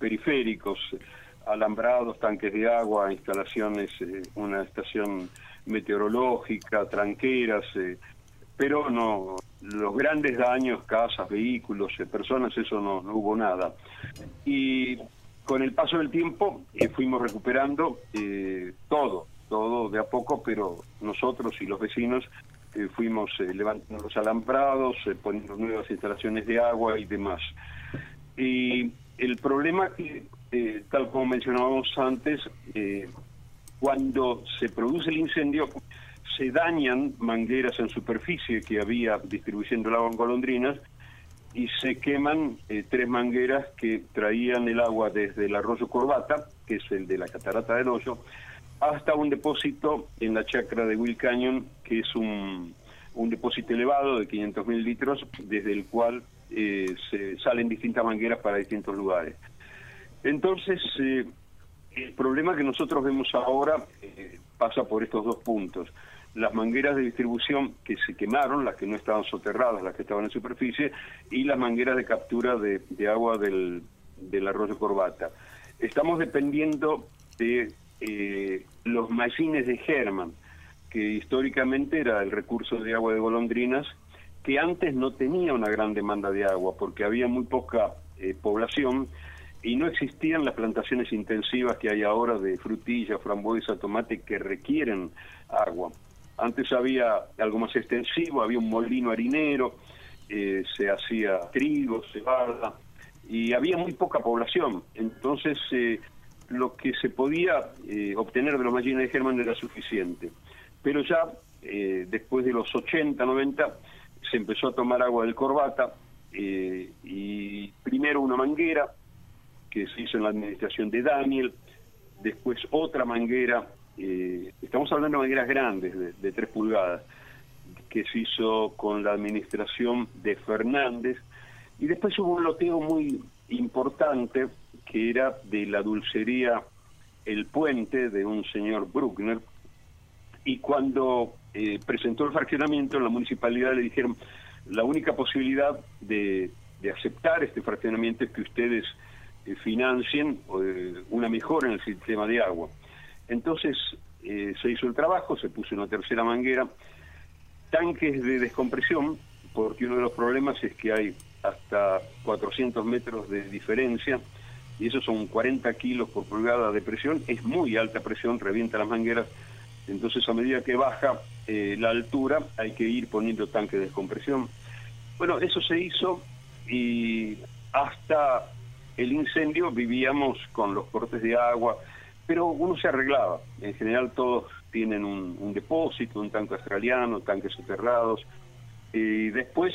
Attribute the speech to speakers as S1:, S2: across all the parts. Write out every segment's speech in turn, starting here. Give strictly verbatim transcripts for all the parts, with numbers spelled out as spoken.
S1: periféricos, alambrados, tanques de agua, instalaciones, eh, una estación meteorológica, tranqueras, eh, pero no, los grandes daños, casas, vehículos, eh, personas, eso no, no hubo nada. Y con el paso del tiempo eh, fuimos recuperando eh, todo, todo de a poco, pero nosotros y los vecinos eh, fuimos eh, levantando los alambrados, eh, poniendo nuevas instalaciones de agua y demás. Y el problema que, eh, tal como mencionábamos antes, eh, cuando se produce el incendio, se dañan mangueras en superficie que había distribuyendo el agua en Golondrinas y se queman eh, tres mangueras que traían el agua desde el arroyo Corbata, que es el de la Catarata del Hoyo, hasta un depósito en la chacra de Will Canyon, que es un, un depósito elevado de quinientos mil litros, desde el cual eh, se salen distintas mangueras para distintos lugares. Entonces, eh, el problema que nosotros vemos ahora eh, pasa por estos dos puntos. Las mangueras de distribución que se quemaron, las que no estaban soterradas, las que estaban en superficie, y las mangueras de captura de, de agua del, del arroyo Corbata. Estamos dependiendo de eh, los mallines de Herman, que históricamente era el recurso de agua de Golondrinas, que antes no tenía una gran demanda de agua, porque había muy poca eh, población, y no existían las plantaciones intensivas que hay ahora de frutilla, frambuesa, tomate, que requieren agua. Antes había algo más extensivo, había un molino harinero, eh, se hacía trigo, cebada, y había muy poca población. Entonces, eh, lo que se podía eh, obtener de los mallines de Herman era suficiente. Pero ya, eh, después de los ochenta, noventa, se empezó a tomar agua del Corbata, eh, y primero una manguera, que se hizo en la administración de Daniel, después otra manguera, eh, estamos hablando de mangueras grandes, de, de tres pulgadas, que se hizo con la administración de Fernández, y después hubo un loteo muy importante, que era de la dulcería El Puente, de un señor Bruckner, y cuando eh, presentó el fraccionamiento, en la municipalidad le dijeron, la única posibilidad de, de aceptar este fraccionamiento es que ustedes Eh, financien eh, una mejora en el sistema de agua. Entonces eh, se hizo el trabajo, se puso una tercera manguera, tanques de descompresión, porque uno de los problemas es que hay hasta cuatrocientos metros de diferencia, y esos son cuarenta kilos por pulgada de presión, es muy alta presión, revienta las mangueras. Entonces, a medida que baja eh, la altura, hay que ir poniendo tanques de descompresión. Bueno, eso se hizo, y hasta el incendio vivíamos con los cortes de agua, pero uno se arreglaba. En general todos tienen un, un depósito, un tanque australiano, tanques soterrados. Y después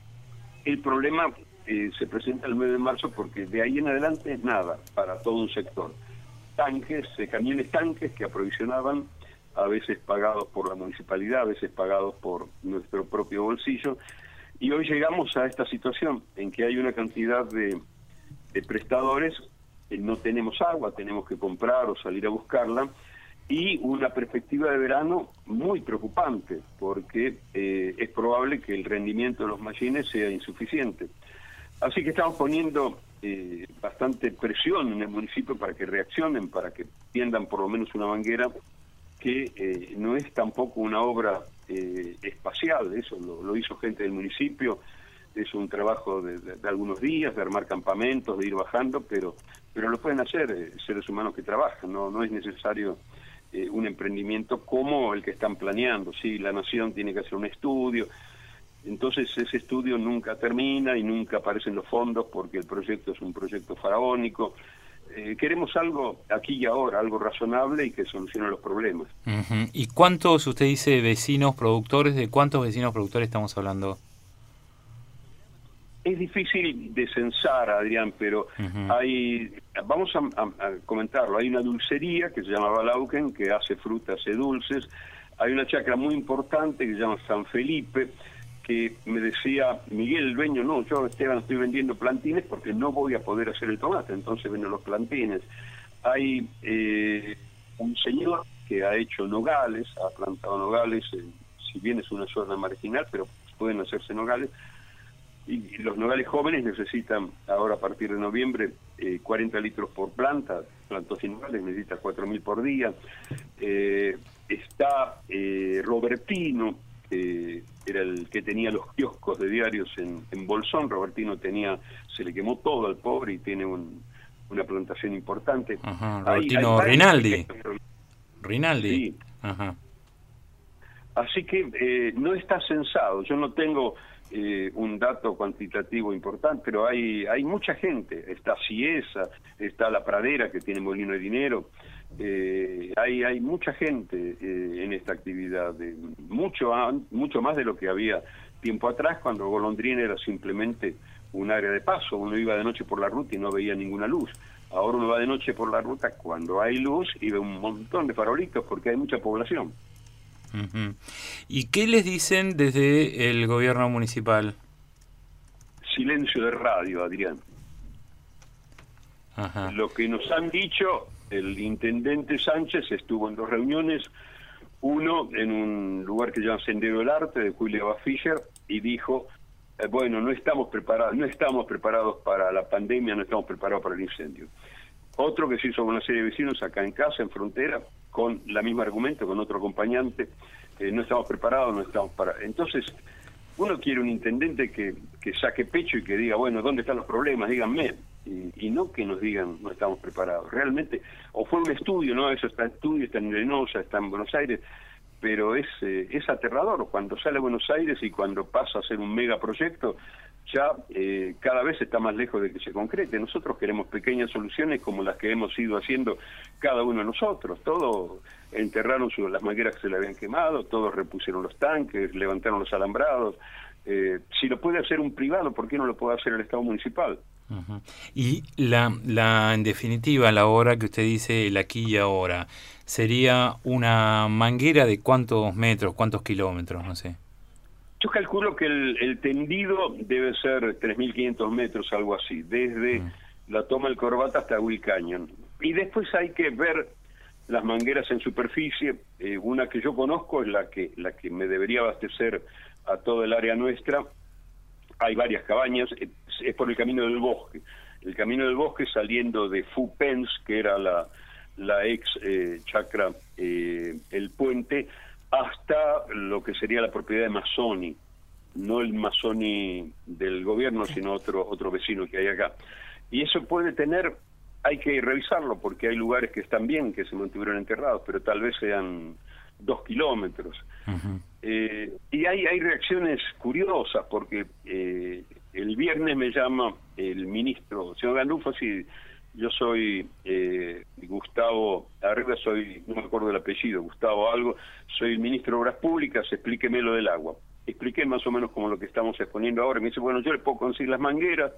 S1: el problema eh, se presenta el nueve de marzo, porque de ahí en adelante es nada para todo un sector. Tanques, eh, camiones tanques que aprovisionaban, a veces pagados por la municipalidad, a veces pagados por nuestro propio bolsillo. Y hoy llegamos a esta situación en que hay una cantidad de de prestadores, eh, no tenemos agua, tenemos que comprar o salir a buscarla, y una perspectiva de verano muy preocupante, porque eh, es probable que el rendimiento de los mallines sea insuficiente. Así que estamos poniendo eh, bastante presión en el municipio para que reaccionen, para que tiendan por lo menos una manguera, que eh, no es tampoco una obra eh, espacial, eso lo, lo hizo gente del municipio. Es un trabajo de, de, de algunos días, de armar campamentos, de ir bajando, pero pero lo pueden hacer eh, seres humanos que trabajan, no no es necesario eh, un emprendimiento como el que están planeando. Sí, la Nación tiene que hacer un estudio, entonces ese estudio nunca termina y nunca aparecen los fondos, porque el proyecto es un proyecto faraónico. Eh, queremos algo aquí y ahora, algo razonable y que solucione los problemas.
S2: Uh-huh. ¿Y cuántos, usted dice, vecinos productores, de cuántos vecinos productores estamos hablando?
S1: Es difícil de censar, Adrián, pero uh-huh. hay, vamos a, a, a comentarlo, hay una dulcería que se llama Balauken, que hace frutas y dulces, hay una chacra muy importante que se llama San Felipe, que me decía Miguel, el dueño, no, yo, Esteban, estoy vendiendo plantines porque no voy a poder hacer el tomate, entonces vendo los plantines. Hay eh, un señor que ha hecho nogales, ha plantado nogales, eh, si bien es una zona marginal, pero pueden hacerse nogales. Y los nogales jóvenes necesitan ahora, a partir de noviembre, eh, cuarenta litros por planta, plantas individuales necesita cuatro mil por día. Eh, está eh, Robertino, que era el que tenía los kioscos de diarios en, en Bolsón. Robertino tenía, se le quemó todo al pobre y tiene un, una plantación importante.
S2: Ajá, Robertino hay, hay Rinaldi. Que... Rinaldi.
S1: Sí.
S2: Ajá.
S1: Así que eh, no está censado. Yo no tengo eh, un dato cuantitativo importante, pero hay hay mucha gente. Está Ciesa, está La Pradera, que tiene molino de dinero. Eh, hay hay mucha gente eh, en esta actividad, eh, mucho mucho más de lo que había tiempo atrás, cuando Golondrina era simplemente un área de paso. Uno iba de noche por la ruta y no veía ninguna luz. Ahora uno va de noche por la ruta cuando hay luz y ve un montón de farolitos porque hay mucha población.
S2: Uh-huh. ¿Y qué les dicen desde el gobierno municipal?
S1: Silencio de radio, Adrián.
S2: Ajá.
S1: Lo que nos han dicho, el intendente Sánchez estuvo en dos reuniones, uno en un lugar que se llama Sendero del Arte, de Julia Fischer, y dijo, eh, bueno, no estamos preparados, no estamos preparados para la pandemia, no estamos preparados para el incendio. Otro que se hizo con una serie de vecinos acá en casa, en Frontera, con la misma argumento, con otro acompañante, eh, no estamos preparados, no estamos para... Entonces, uno quiere un intendente que, que saque pecho y que diga, bueno, ¿dónde están los problemas? Díganme. Y, y no que nos digan, no estamos preparados. Realmente, o fue un estudio, ¿no? Eso está en estudio, está en Reynosa, está en Buenos Aires, pero es, eh, es aterrador. Cuando sale a Buenos Aires y cuando pasa a ser un megaproyecto, ya eh, cada vez está más lejos de que se concrete. Nosotros queremos pequeñas soluciones como las que hemos ido haciendo cada uno de nosotros. Todos enterraron su, las mangueras que se le habían quemado, todos repusieron los tanques, levantaron los alambrados. Eh, si lo puede hacer un privado, ¿por qué no lo puede hacer el Estado municipal?
S2: Uh-huh. Y la, la, en definitiva, la obra que usted dice, el aquí y ahora, ¿sería una manguera de cuántos metros, cuántos kilómetros, no sé?
S1: Yo calculo que el, el tendido debe ser tres mil quinientos metros, algo así, desde uh-huh. la toma del Corbata hasta Will Canyon. Y después hay que ver las mangueras en superficie. Eh, una que yo conozco es la que, la que me debería abastecer a todo el área nuestra. Hay varias cabañas, es, es por el Camino del Bosque. El Camino del Bosque saliendo de Fupens, que era la, la ex eh, chacra eh, El Puente, hasta lo que sería la propiedad de Mazzoni, no el Mazzoni del gobierno, sino otro otro vecino que hay acá. Y eso puede tener, hay que revisarlo, porque hay lugares que están bien, que se mantuvieron enterrados, pero tal vez sean dos kilómetros. Uh-huh. Eh, y hay, hay reacciones curiosas, porque eh, el viernes me llama el ministro, señor Gandulfo, sí, yo soy eh, Gustavo, arriba soy, no me acuerdo el apellido, Gustavo algo, soy el ministro de Obras Públicas, explíqueme lo del agua. Expliqué más o menos como lo que estamos exponiendo ahora. Me dice, bueno, yo le puedo conseguir las mangueras,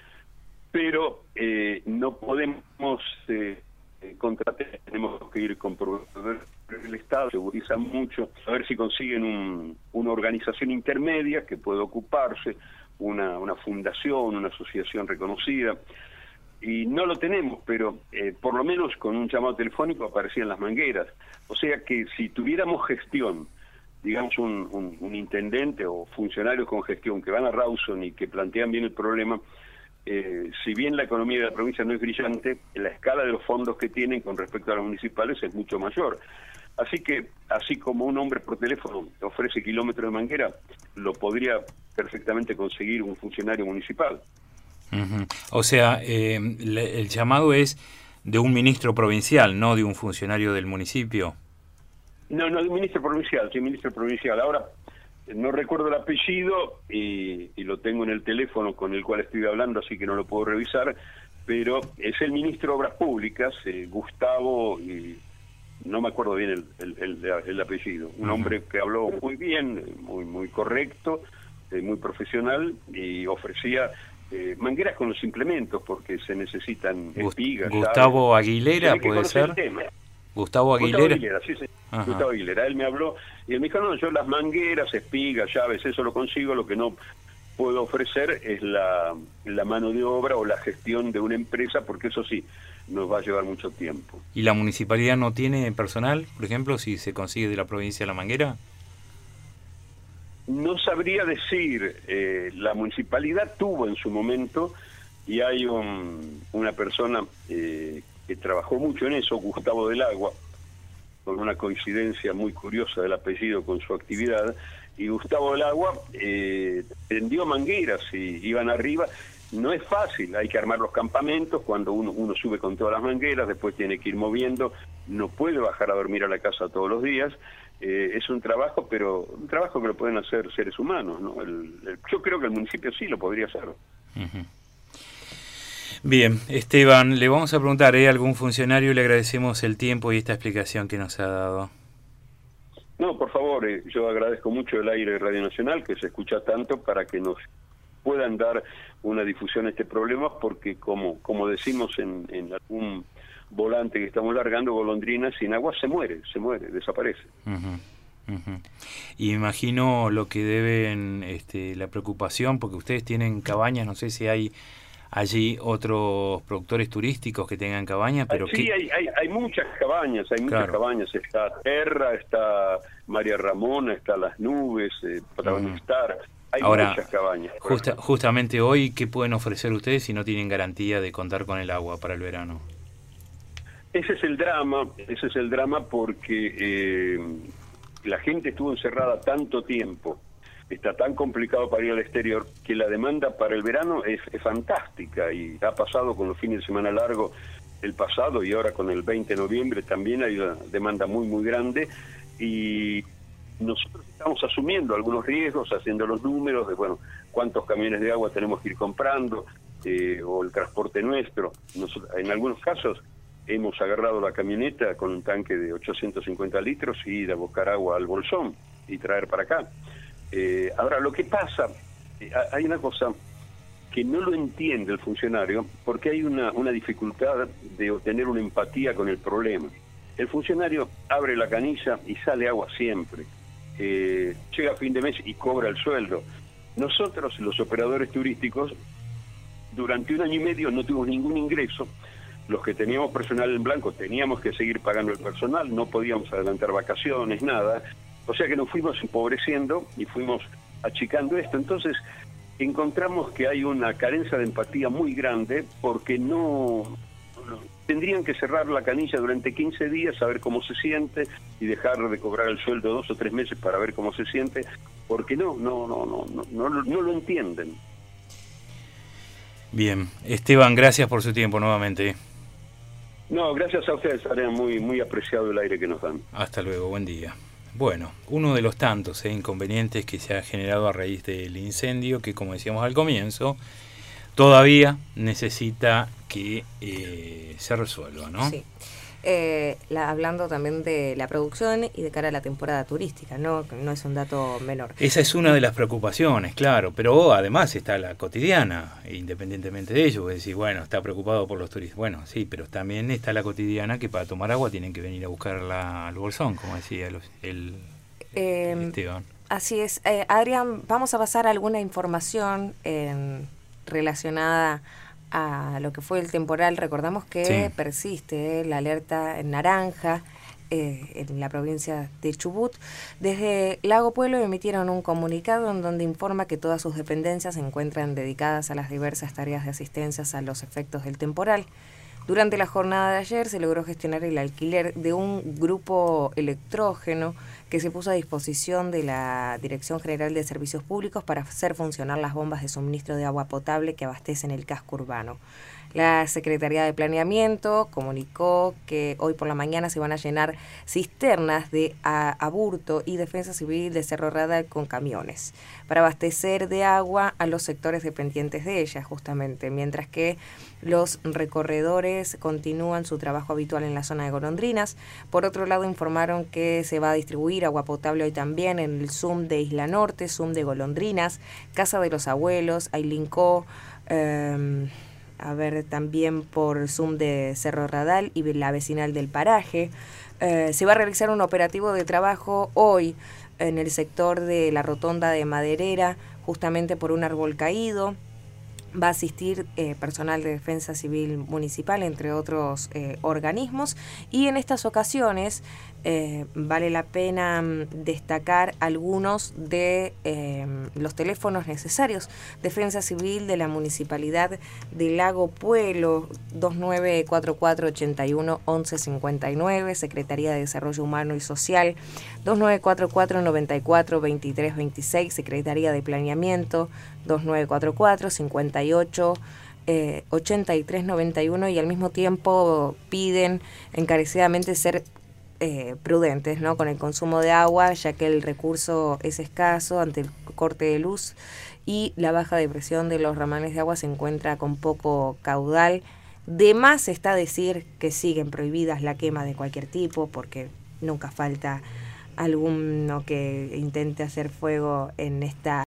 S1: pero eh, no podemos eh, contratar, tenemos que ir con proveedores del Estado, segurizan mucho, a ver si consiguen un, una organización intermedia que pueda ocuparse, una, una fundación, una asociación reconocida. Y no lo tenemos, pero eh, por lo menos con un llamado telefónico aparecían las mangueras. O sea que si tuviéramos gestión, digamos un, un, un intendente o funcionarios con gestión que van a Rawson y que plantean bien el problema, eh, si bien la economía de la provincia no es brillante, la escala de los fondos que tienen con respecto a los municipales es mucho mayor. Así que, así como un hombre por teléfono ofrece kilómetros de manguera, lo podría perfectamente conseguir un funcionario municipal.
S2: Uh-huh. O sea, eh, le, el llamado es de un ministro provincial, no de un funcionario del municipio.
S1: No, no, de un ministro provincial, sí, ministro provincial. Ahora, no recuerdo el apellido y, y lo tengo en el teléfono con el cual estoy hablando, así que no lo puedo revisar, pero es el ministro de Obras Públicas, eh, Gustavo, y no me acuerdo bien el, el, el, el apellido. Un uh-huh. hombre que habló muy bien, muy, muy correcto, eh, muy profesional, y ofrecía... Eh, mangueras con los implementos, porque se necesitan espigas.
S2: Gustavo ¿sabes? Aguilera, ¿puede ser? Gustavo Aguilera.
S1: Gustavo Aguilera, sí, sí. Gustavo Aguilera. Él me habló y él me dijo, no, yo las mangueras, espigas, llaves, eso lo consigo, lo que no puedo ofrecer es la, la mano de obra o la gestión de una empresa, porque eso sí, nos va a llevar mucho tiempo.
S2: ¿Y la municipalidad no tiene personal, por ejemplo, si se consigue de la provincia la manguera?
S1: No sabría decir, eh, la municipalidad tuvo en su momento y hay un, una persona eh, que trabajó mucho en eso, Gustavo del Agua, con una coincidencia muy curiosa del apellido con su actividad, y Gustavo del Agua eh, tendió mangueras y iban arriba. No es fácil, hay que armar los campamentos, cuando uno, uno sube con todas las mangueras, después tiene que ir moviendo, no puede bajar a dormir a la casa todos los días. Eh, es un trabajo, pero un trabajo que lo pueden hacer seres humanos, ¿no? El, el, yo creo que el municipio sí lo podría hacer.
S2: Uh-huh. Bien, Esteban, le vamos a preguntar, ¿eh? ¿Algún funcionario? Le agradecemos el tiempo y esta explicación que nos ha dado.
S1: No, por favor, eh, yo agradezco mucho el aire de Radio Nacional, que se escucha tanto, para que nos puedan dar una difusión a este problema, porque como, como decimos en, en algún volante que estamos largando, golondrina sin agua se muere, se muere, desaparece.
S2: Uh-huh, uh-huh. Y imagino lo que deben, este, la preocupación, porque ustedes tienen cabañas, no sé si hay allí otros productores turísticos que tengan cabañas, pero
S1: sí,
S2: ¿qué?
S1: hay, hay, hay muchas cabañas, hay muchas
S2: Claro.
S1: cabañas, está Terra, está María Ramona, está Las Nubes, eh, Patagonia
S2: Uh-huh.
S1: Star, hay
S2: Ahora,
S1: muchas cabañas.
S2: Justa, justamente hoy, ¿qué pueden ofrecer ustedes si no tienen garantía de contar con el agua para el verano?
S1: Ese es el drama, ese es el drama porque eh, la gente estuvo encerrada tanto tiempo, está tan complicado para ir al exterior, que la demanda para el verano es, es fantástica, y ha pasado con los fines de semana largos el pasado, y ahora con el veinte de noviembre también hay una demanda muy muy grande, y nosotros estamos asumiendo algunos riesgos, haciendo los números de, bueno, cuántos camiones de agua tenemos que ir comprando, eh, o el transporte nuestro. Nosotros, en algunos casos hemos agarrado la camioneta con un tanque de ochocientos cincuenta litros y ir a buscar agua al Bolsón y traer para acá. Eh, ahora, lo que pasa, eh, hay una cosa que no lo entiende el funcionario, porque hay una, una dificultad de obtener una empatía con el problema. El funcionario abre la canilla y sale agua siempre. Eh, llega a fin de mes y cobra el sueldo. Nosotros, los operadores turísticos, durante un año y medio no tuvimos ningún ingreso. Los que teníamos personal en blanco teníamos que seguir pagando el personal, no podíamos adelantar vacaciones, nada. O sea que nos fuimos empobreciendo y fuimos achicando esto. Entonces encontramos que hay una carencia de empatía muy grande, porque no, no tendrían que cerrar la canilla durante quince días, saber cómo se siente y dejar de cobrar el sueldo dos o tres meses para ver cómo se siente, porque no, no, no, no, no, no, no lo entienden.
S2: Bien, Esteban, gracias por su tiempo nuevamente.
S1: No, gracias a ustedes, Arián, muy, muy apreciado el aire que nos dan.
S2: Hasta luego, buen día. Bueno, uno de los tantos eh, inconvenientes que se ha generado a raíz del incendio, que como decíamos al comienzo, todavía necesita que eh, se resuelva, ¿no?
S3: Sí. Eh, la, hablando también de la producción y de cara a la temporada turística, no, no es un dato menor.
S2: Esa es una de las preocupaciones, claro, pero además está la cotidiana, independientemente de ello, es decir, bueno, está preocupado por los turistas, bueno, sí, pero también está la cotidiana, que para tomar agua tienen que venir a buscarla al Bolsón, como decía los, el,
S3: eh,
S2: el Esteban.
S3: Así es. Eh, Adrián, vamos a pasar alguna información eh, relacionada a lo que fue el temporal. Recordamos que sí. persiste eh, la alerta en naranja eh, en la provincia de Chubut. Desde Lago Pueblo emitieron un comunicado en donde informa que todas sus dependencias se encuentran dedicadas a las diversas tareas de asistencia a los efectos del temporal. Durante la jornada de ayer se logró gestionar el alquiler de un grupo electrógeno que se puso a disposición de la Dirección General de Servicios Públicos para hacer funcionar las bombas de suministro de agua potable que abastecen el casco urbano. La Secretaría de Planeamiento comunicó que hoy por la mañana se van a llenar cisternas de Aburto y Defensa Civil de Cerro Radal con camiones para abastecer de agua a los sectores dependientes de ellas, justamente, mientras que los recorredores continúan su trabajo habitual en la zona de Golondrinas. Por otro lado, informaron que se va a distribuir agua potable hoy también en el Zoom de Isla Norte, Zoom de Golondrinas, Casa de los Abuelos, Aylincó, eh, a ver, también por Zoom de Cerro Radal y la vecinal del paraje. Eh, se va a realizar un operativo de trabajo hoy en el sector de la rotonda de Maderera, justamente por un árbol caído. Va a asistir eh, personal de Defensa Civil Municipal, entre otros eh, organismos, y en estas ocasiones eh, vale la pena destacar algunos de eh, los teléfonos necesarios. Defensa Civil de la Municipalidad de Lago Puelo, dos nueve cuatro cuatro, ocho uno, once cincuenta y nueve, Secretaría de Desarrollo Humano y Social, dos nueve cuatro cuatro, noventa y cuatro, veintitrés veintiséis, Secretaría de Planeamiento, dos nueve cuatro cuatro, cincuenta y ocho, eh, ochenta y tres noventa y uno, y al mismo tiempo piden encarecidamente ser eh, prudentes, ¿no?, con el consumo de agua, ya que el recurso es escaso ante el corte de luz y la baja de presión de los ramales de agua se encuentra con poco caudal. De más está decir que siguen prohibidas la quema de cualquier tipo, porque nunca falta alguno que intente hacer fuego en esta